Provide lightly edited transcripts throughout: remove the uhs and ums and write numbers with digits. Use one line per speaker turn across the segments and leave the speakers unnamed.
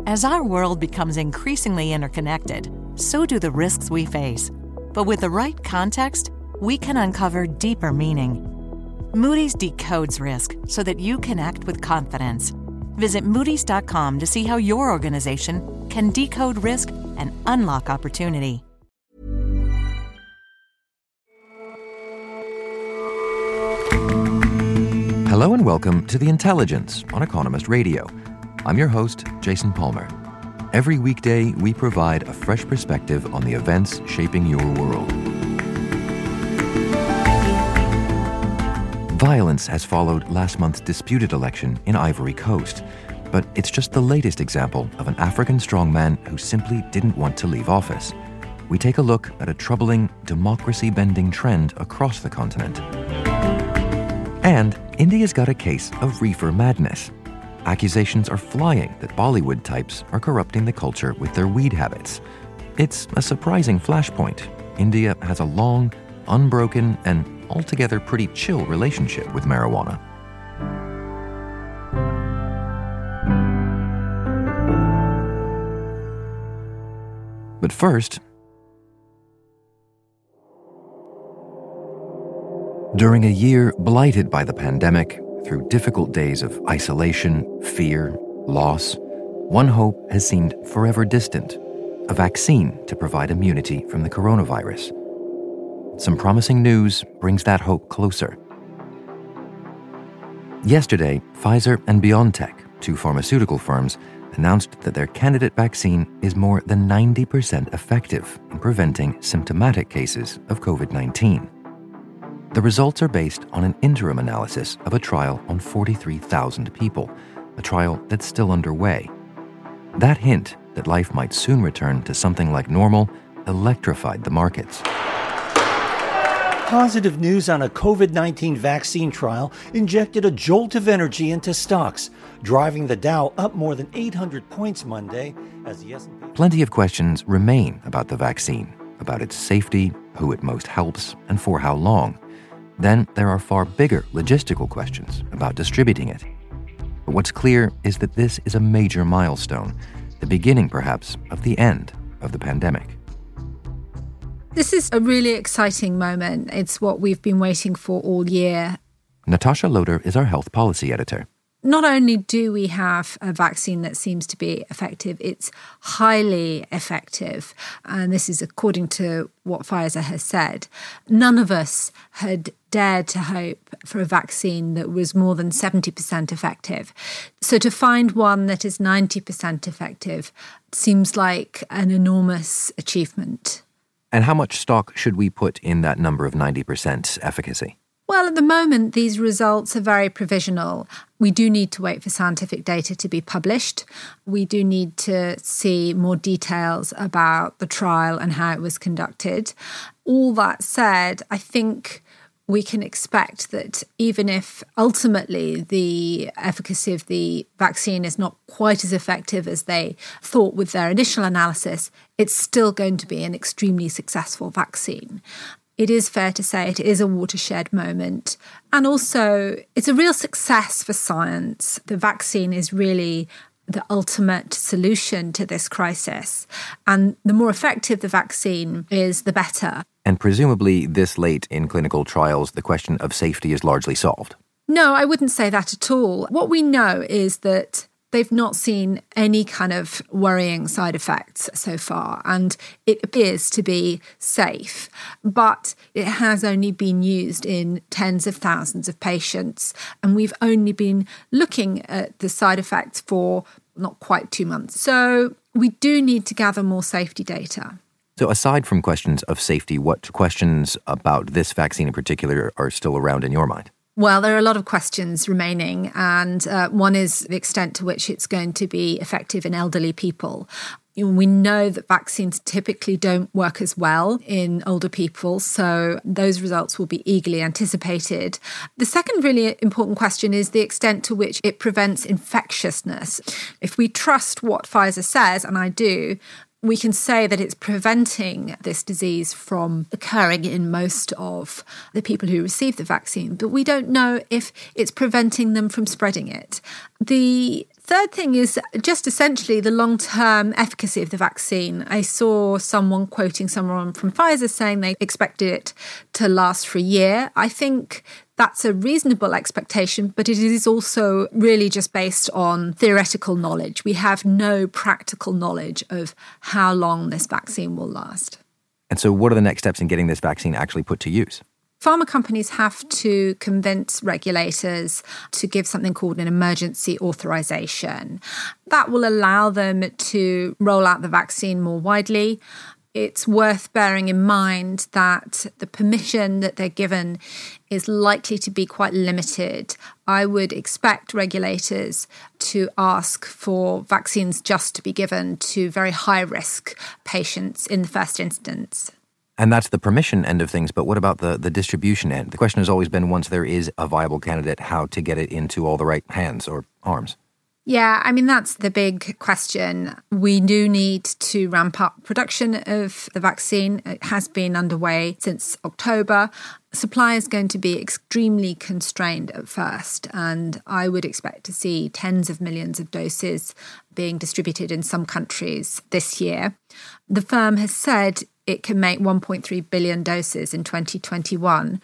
As our world becomes increasingly interconnected, so do the risks we face. But with the right context, we can uncover deeper meaning. Moody's decodes risk so that you can act with confidence. Visit Moody's.com to see how your organization can decode risk and unlock opportunity.
Hello and welcome to The Intelligence on Economist Radio. I'm your host, Jason Palmer. Every weekday, we provide a fresh perspective on the events shaping your world. Violence has followed last month's disputed election in Ivory Coast, but it's just the latest example of an African strongman who simply didn't want to leave office. We take a look at a troubling, democracy-bending trend across the continent. And India's got a case of reefer madness. Accusations are flying that Bollywood types are corrupting the culture with their weed habits. It's a surprising flashpoint. India has a long, unbroken, and altogether pretty chill relationship with marijuana. But first, during a year blighted by the pandemic, through difficult days of isolation, fear, loss, one hope has seemed forever distant: a vaccine to provide immunity from the coronavirus. Some promising news brings that hope closer. Yesterday, Pfizer and BioNTech, two pharmaceutical firms, announced that their candidate vaccine is more than 90% effective in preventing symptomatic cases of COVID-19. The results are based on an interim analysis of a trial on 43,000 people, a trial that's still underway. That hint that life might soon return to something like normal electrified the markets.
Positive news on a COVID-19 vaccine trial injected a jolt of energy into stocks, driving the Dow up more than 800 points Monday as the S&P...
Plenty of questions remain about the vaccine, about its safety, who it most helps, and for how long. Then there are far bigger logistical questions about distributing it. But what's clear is that this is a major milestone, the beginning, perhaps, of the end of the pandemic.
This is a really exciting moment. It's what we've been waiting for all year.
Natasha Loder is our health policy editor.
Not only do we have a vaccine that seems to be effective, it's highly effective. And this is according to what Pfizer has said. None of us had dared to hope for a vaccine that was more than 70% effective. So to find one that is 90% effective seems like an enormous achievement.
And how much stock should we put in that number of 90% efficacy?
Well, at the moment, these results are very provisional. We do need to wait for scientific data to be published. We do need to see more details about the trial and how it was conducted. All that said, I think we can expect that even if ultimately the efficacy of the vaccine is not quite as effective as they thought with their initial analysis, it's still going to be an extremely successful vaccine. It is fair to say it is a watershed moment. And also, it's a real success for science. The vaccine is really the ultimate solution to this crisis. And the more effective the vaccine is, the better.
And presumably, this late in clinical trials, the question of safety is largely solved.
No, I wouldn't say that at all. What we know is that they've not seen any kind of worrying side effects so far, and it appears to be safe. But it has only been used in tens of thousands of patients, and we've only been looking at the side effects for not quite 2 months. So we do need to gather more safety data.
So aside from questions of safety, what questions about this vaccine in particular are still around in your mind?
Well, there are a lot of questions remaining, and one is the extent to which it's going to be effective in elderly people. We know that vaccines typically don't work as well in older people, so those results will be eagerly anticipated. The second really important question is the extent to which it prevents infectiousness. If we trust what Pfizer says, and I do, we can say that it's preventing this disease from occurring in most of the people who receive the vaccine, but we don't know if it's preventing them from spreading it. The Third thing is just essentially the long-term efficacy of the vaccine. I saw someone quoting someone from Pfizer saying they expected it to last for a year. I think that's a reasonable expectation, but it is also really just based on theoretical knowledge. We have no practical knowledge of how long this vaccine will last.
And so what are the next steps in getting this vaccine actually put to use?
Pharma companies have to convince regulators to give something called an emergency authorization. That will allow them to roll out the vaccine more widely. It's worth bearing in mind that the permission that they're given is likely to be quite limited. I would expect regulators to ask for vaccines just to be given to very high-risk patients in the first instance.
And that's the permission end of things, but what about the distribution end? The question has always been, once there is a viable candidate, how to get it into all the right hands or arms.
Yeah, I mean, that's the big question. We do need to ramp up production of the vaccine. It has been underway since October. Supply is going to be extremely constrained at first, and I would expect to see tens of millions of doses being distributed in some countries this year. The firm has said it can make 1.3 billion doses in 2021.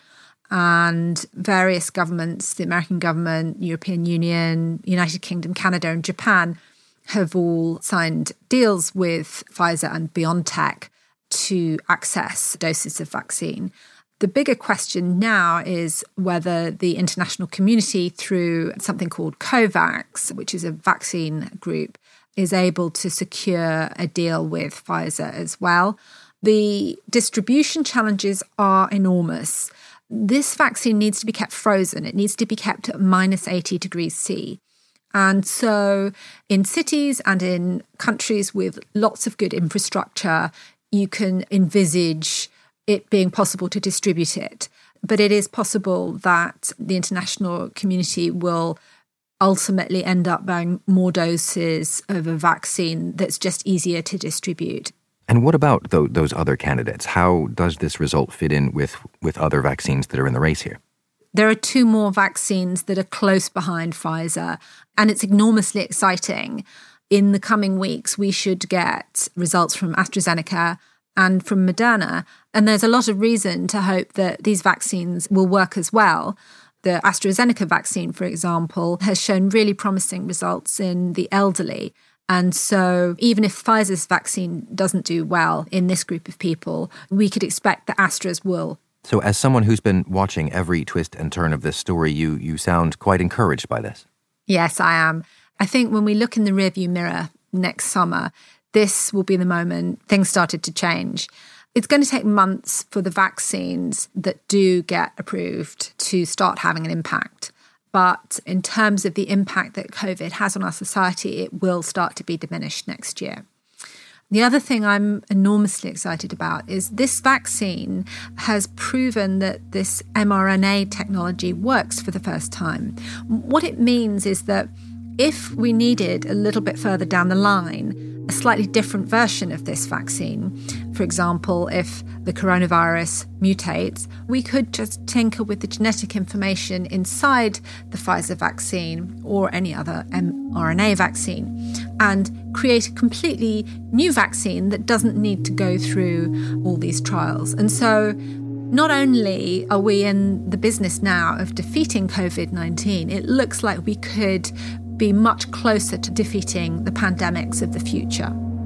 And various governments, the American government, European Union, United Kingdom, Canada and Japan have all signed deals with Pfizer and BioNTech to access doses of vaccine. The bigger question now is whether the international community, through something called COVAX, which is a vaccine group, is able to secure a deal with Pfizer as well. The distribution challenges are enormous. This vaccine needs to be kept frozen. It needs to be kept at minus 80 degrees C. And so in cities and in countries with lots of good infrastructure, you can envisage it being possible to distribute it. But it is possible that the international community will ultimately end up buying more doses of a vaccine that's just easier to distribute.
And what about those other candidates? How does this result fit in with other vaccines that are in the race here?
There are two more vaccines that are close behind Pfizer, and it's enormously exciting. In the coming weeks, we should get results from AstraZeneca and from Moderna, and there's a lot of reason to hope that these vaccines will work as well. The AstraZeneca vaccine, for example, has shown really promising results in the elderly. And so even if Pfizer's vaccine doesn't do well in this group of people, we could expect that Astra's will.
So as someone who's been watching every twist and turn of this story, you sound quite encouraged by this.
Yes, I am. I think when we look in the rearview mirror next summer, this will be the moment things started to change. It's going to take months for the vaccines that do get approved to start having an impact. But in terms of the impact that COVID has on our society, it will start to be diminished next year. The other thing I'm enormously excited about is this vaccine has proven that this mRNA technology works for the first time. What it means is that if we needed a little bit further down the line a slightly different version of this vaccine, for example, if the coronavirus mutates, we could just tinker with the genetic information inside the Pfizer vaccine or any other mRNA vaccine and create a completely new vaccine that doesn't need to go through all these trials. And so not only are we in the business now of defeating COVID-19, it looks like we could be much closer to defeating the pandemics of the future.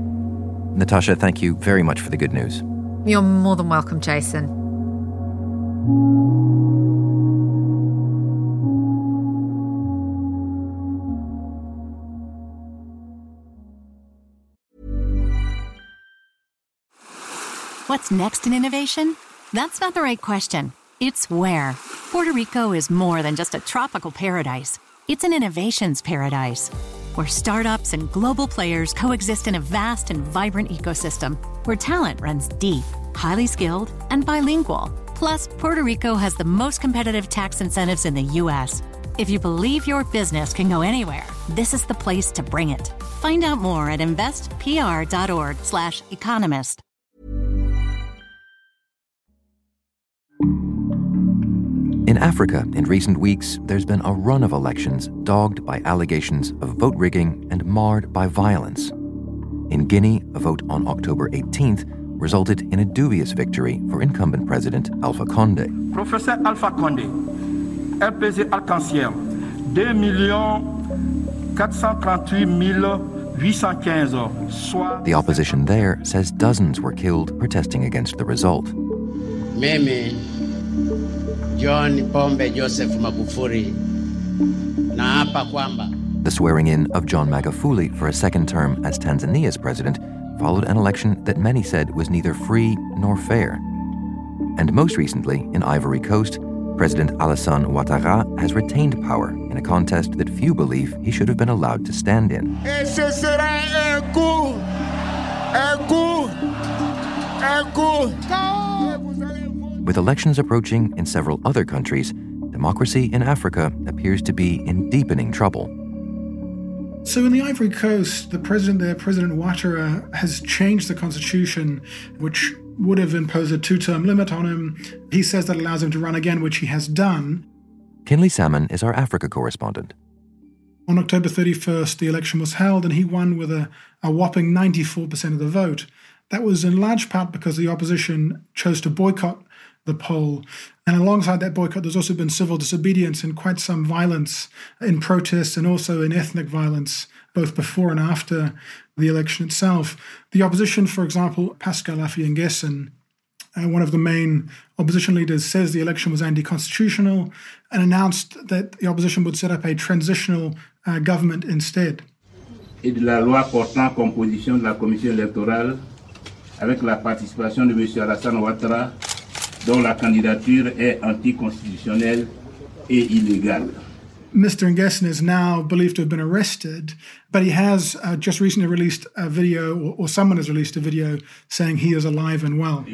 Natasha, thank you very much for the good news.
You're more than welcome, Jason.
What's next in innovation? That's not the right question. It's where. Puerto Rico is more than just a tropical paradise. It's an innovations paradise, where startups and global players coexist in a vast and vibrant ecosystem, where talent runs deep, highly skilled, and bilingual. Plus, Puerto Rico has the most competitive tax incentives in the U.S. If you believe your business can go anywhere, this is the place to bring it. Find out more at investpr.org/economist.
In Africa, in recent weeks, there's been a run of elections dogged by allegations of vote rigging and marred by violence. In Guinea, a vote on October 18th resulted in a dubious victory for incumbent President Alpha Condé.
Professor Alpha Condé, LPZ Arc-en-Ciel, 2,438,815, soit...
The opposition there says dozens were killed protesting against the result.
Mimi, John Pombe Joseph Magufuli, naapa kwamba.
The swearing-in of John Magufuli for a second term as Tanzania's president followed an election that many said was neither free nor fair. And most recently, in Ivory Coast, President Alassane Ouattara has retained power in a contest that few believe he should have been allowed to stand in.
Et ce sera un coup.
With elections approaching in several other countries, democracy in Africa appears to be in deepening trouble.
So in the Ivory Coast, the president there, President Ouattara, has changed the constitution, which would have imposed a 2-term limit on him. He says that allows him to run again, which he has done.
Kinley Salmon is our Africa correspondent.
On October 31st, the election was held, and he won with a whopping 94% of the vote. That was in large part because the opposition chose to boycott the poll. And alongside that boycott, there's also been civil disobedience and quite some violence in protests and also in ethnic violence, both before and after the election itself. The opposition, for example, Pascal Affi-N'Guessan, one of the main opposition leaders, says the election was anti-constitutional and announced that the opposition would set up a transitional government instead.
Et de la loi portant composition de la commission électorale avec la participation de M. Alassane Ouattara, dont la candidature est anticonstitutionnelle et illégale.
Mr. N'Guessan is now believed to have been arrested, but he has just recently released a video, or someone has released a video saying he is alive and well.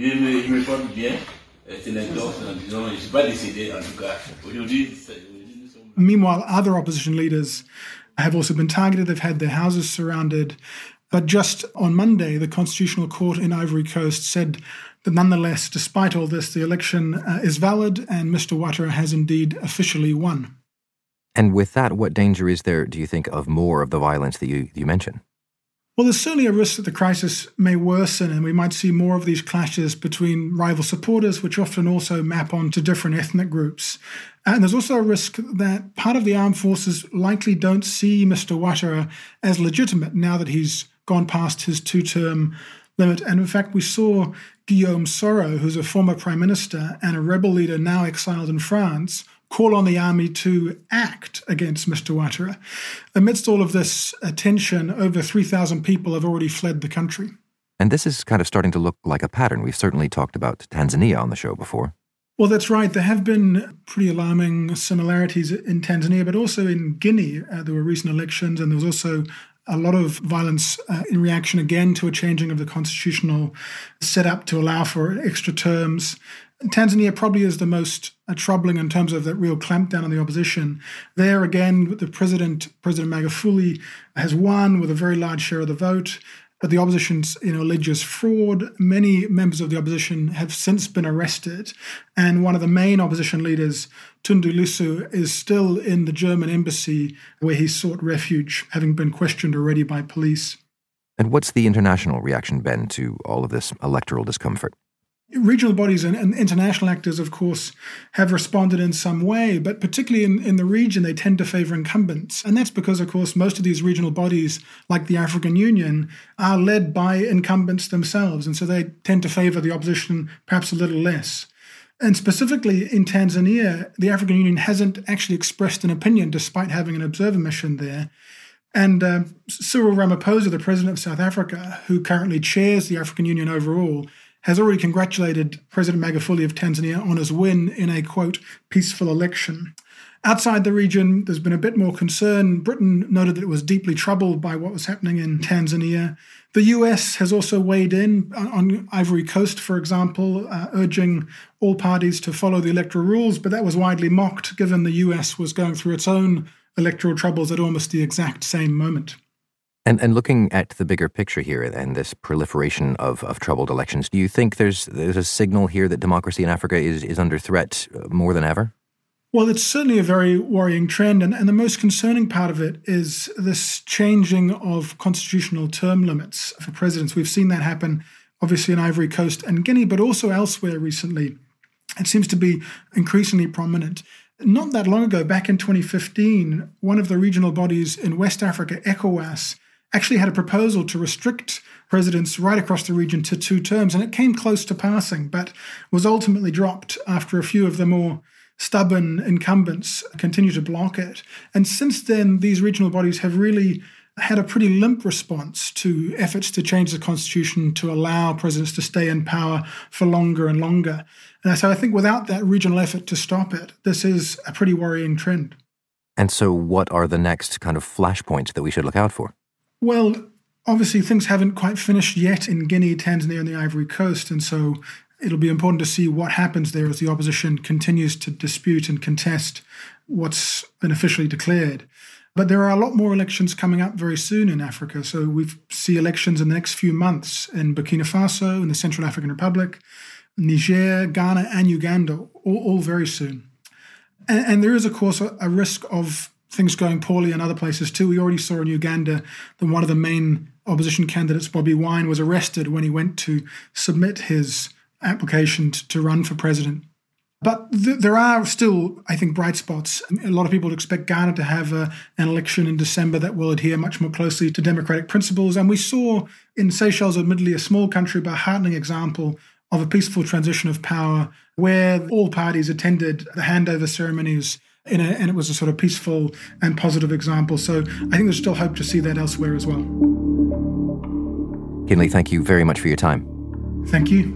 Meanwhile, other opposition leaders have also been targeted. They've had their houses surrounded. But just on Monday, the Constitutional Court in Ivory Coast said that nonetheless, despite all this, the election is valid and Mr. Ouattara has indeed officially won.
And with that, what danger is there, do you think, of more of the violence that you mentioned?
Well, there's certainly a risk that the crisis may worsen and we might see more of these clashes between rival supporters, which often also map onto different ethnic groups. And there's also a risk that part of the armed forces likely don't see Mr. Ouattara as legitimate now that he's gone past his 2-term limit. And in fact, we saw Guillaume Soro, who's a former prime minister and a rebel leader now exiled in France, call on the army to act against Mr. Ouattara. Amidst all of this tension, over 3,000 people have already fled the country.
And this is kind of starting to look like a pattern. We've certainly talked about Tanzania on the show before.
Well, that's right. There have been pretty alarming similarities in Tanzania, but also in Guinea. There were recent elections, and there was also a lot of violence in reaction again to a changing of the constitutional setup to allow for extra terms. Tanzania probably is the most troubling in terms of that real clampdown on the opposition. There again, President Magufuli has won with a very large share of the vote, but the opposition alleges fraud. Many members of the opposition have since been arrested, and one of the main opposition leaders, Tundu Lissu, is still in the German embassy where he sought refuge, having been questioned already by police.
And what's the international reaction been to all of this electoral discomfort?
Regional bodies and international actors, of course, have responded in some way, but particularly in the region, they tend to favor incumbents. And that's because, of course, most of these regional bodies, like the African Union, are led by incumbents themselves. And so they tend to favor the opposition perhaps a little less. And specifically in Tanzania, the African Union hasn't actually expressed an opinion despite having an observer mission there. And Cyril Ramaphosa, the president of South Africa, who currently chairs the African Union overall, has already congratulated President Magufuli of Tanzania on his win in a, quote, peaceful election. Outside the region, there's been a bit more concern. Britain noted that it was deeply troubled by what was happening in Tanzania. The US has also weighed in on Ivory Coast, for example, urging all parties to follow the electoral rules, but that was widely mocked given the US was going through its own electoral troubles at almost the exact same moment.
And looking at the bigger picture here and this proliferation of troubled elections, do you think there's a signal here that democracy in Africa is under threat more than ever?
Well, it's certainly a very worrying trend, and the most concerning part of it is this changing of constitutional term limits for presidents. We've seen that happen, obviously, in Ivory Coast and Guinea, but also elsewhere recently. It seems to be increasingly prominent. Not that long ago, back in 2015, one of the regional bodies in West Africa, ECOWAS, actually had a proposal to restrict presidents right across the region to 2 terms, and it came close to passing, but was ultimately dropped after a few of the more stubborn incumbents continue to block it. And since then, these regional bodies have really had a pretty limp response to efforts to change the constitution to allow presidents to stay in power for longer and longer. And so I think without that regional effort to stop it, this is a pretty worrying trend.
And so what are the next kind of flashpoints that we should look out for?
Well, obviously things haven't quite finished yet in Guinea, Tanzania, and the Ivory Coast. And so it'll be important to see what happens there as the opposition continues to dispute and contest what's been officially declared. But there are a lot more elections coming up very soon in Africa. So we see elections in the next few months in Burkina Faso, in the Central African Republic, Niger, Ghana, and Uganda, all very soon. And there is, of course, a risk of things going poorly in other places too. We already saw in Uganda that one of the main opposition candidates, Bobi Wine, was arrested when he went to submit his application to run for president. But there are still, I think, bright spots. A lot of people expect Ghana to have an election in December that will adhere much more closely to democratic principles. And we saw in Seychelles, admittedly a small country, but a heartening example of a peaceful transition of power where all parties attended the handover ceremonies and it was a sort of peaceful and positive example. So I think there's still hope to see that elsewhere as well.
Kinley, thank you very much for your time.
Thank you.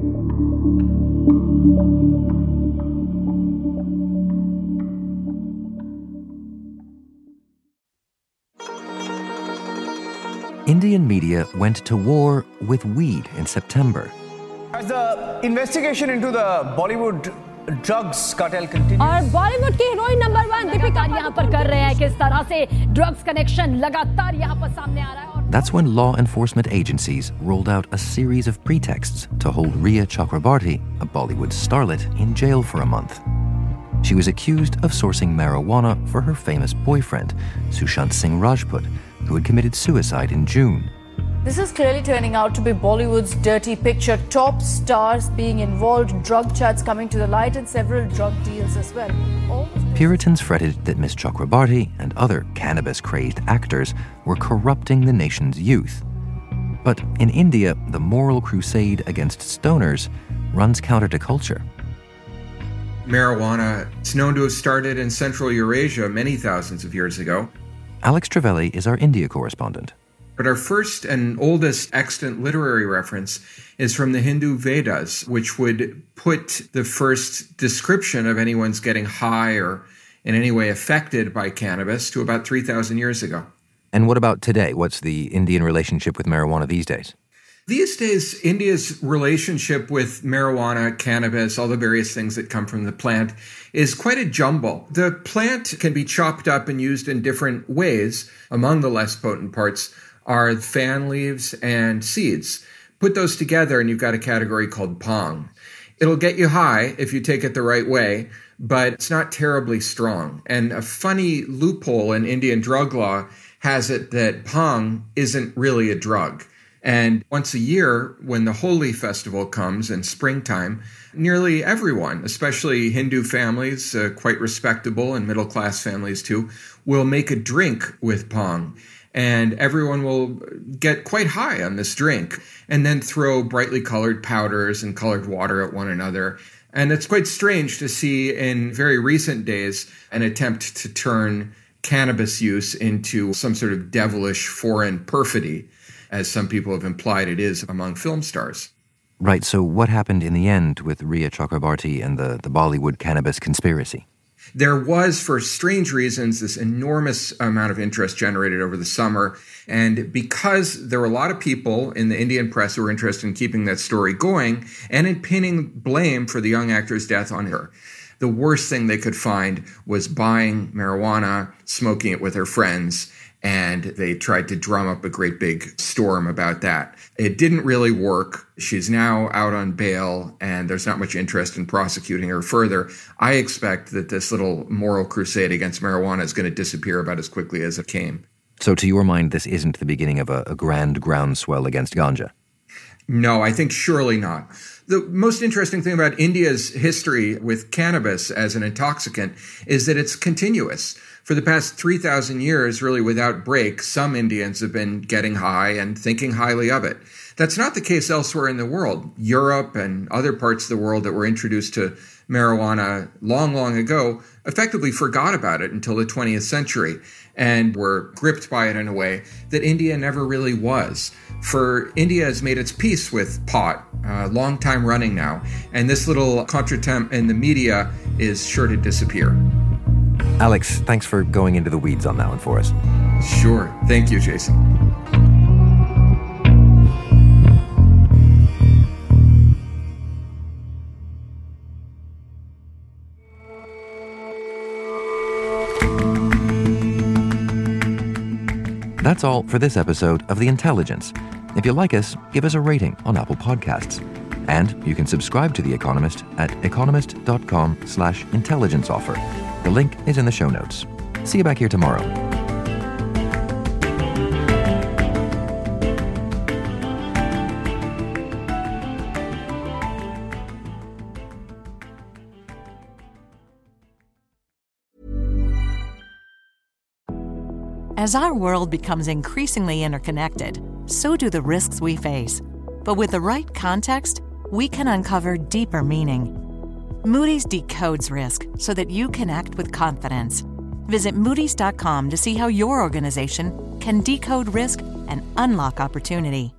Indian media went to war with weed in September.
As the investigation into the Bollywood drugs cartel continues.
और बॉलीवुड की heroine number 1 Deepika यहाँ पर कर रहे हैं किस तरह से ड्रग्स कनेक्शन लगातार यहाँ पर सामने आ रहा है.
That's when law enforcement agencies rolled out a series of pretexts to hold Rhea Chakrabarti, a Bollywood starlet, in jail for a month. She was accused of sourcing marijuana for her famous boyfriend, Sushant Singh Rajput, who had committed suicide in June.
This is clearly turning out to be Bollywood's dirty picture. Top stars being involved, drug chats coming to the light, and several drug deals as well.
Puritans fretted that Miss Chakrabarti and other cannabis-crazed actors were corrupting the nation's youth. But in India, the moral crusade against stoners runs counter to culture.
Marijuana is known to have started in Central Eurasia many thousands of years ago.
Alex Trevelli is our India correspondent.
But our first and oldest extant literary reference is from the Hindu Vedas, which would put the first description of anyone's getting high or in any way affected by cannabis to about 3,000 years ago.
And what about today? What's the Indian relationship with marijuana these days?
These days, India's relationship with marijuana, cannabis, all the various things that come from the plant is quite a jumble. The plant can be chopped up and used in different ways. Among the less potent parts are fan leaves and seeds. Put those together and you've got a category called bhang. It'll get you high if you take it the right way, but it's not terribly strong. And a funny loophole in Indian drug law has it that bhang isn't really a drug. And once a year, when the Holi festival comes in springtime, nearly everyone, especially Hindu families, quite respectable and middle-class families too, will make a drink with bhang. And everyone will get quite high on this drink and then throw brightly colored powders and colored water at one another. And it's quite strange to see in very recent days an attempt to turn cannabis use into some sort of devilish foreign perfidy, as some people have implied it is among film stars.
Right, so what happened in the end with Rhea Chakrabarti and the Bollywood cannabis conspiracy?
There was, for strange reasons, this enormous amount of interest generated over the summer. And because there were a lot of people in the Indian press who were interested in keeping that story going and in pinning blame for the young actor's death on her, the worst thing they could find was buying marijuana, smoking it with her friends, and they tried to drum up a great big storm about that. It didn't really work. She's now out on bail, and there's not much interest in prosecuting her further. I expect that this little moral crusade against marijuana is going to disappear about as quickly as it came.
So to your mind, this isn't the beginning of a grand groundswell against ganja?
No, I think surely not. The most interesting thing about India's history with cannabis as an intoxicant is that it's continuous. For the past 3,000 years, really without break, some Indians have been getting high and thinking highly of it. That's not the case elsewhere in the world. Europe and other parts of the world that were introduced to marijuana long, long ago effectively forgot about it until the 20th century and were gripped by it in a way that India never really was. For India has made its peace with pot, a long time running now, and this little contretemps in the media is sure to disappear.
Alex, thanks for going into the weeds on that one for us.
Sure. Thank you, Jason.
That's all for this episode of The Intelligence. If you like us, give us a rating on Apple Podcasts. And you can subscribe to The Economist at economist.com/intelligence offer. The link is in the show notes. See you back here tomorrow.
As our world becomes increasingly interconnected, so do the risks we face. But with the right context, we can uncover deeper meaning. Moody's decodes risk so that you can act with confidence. Visit Moody's.com to see how your organization can decode risk and unlock opportunity.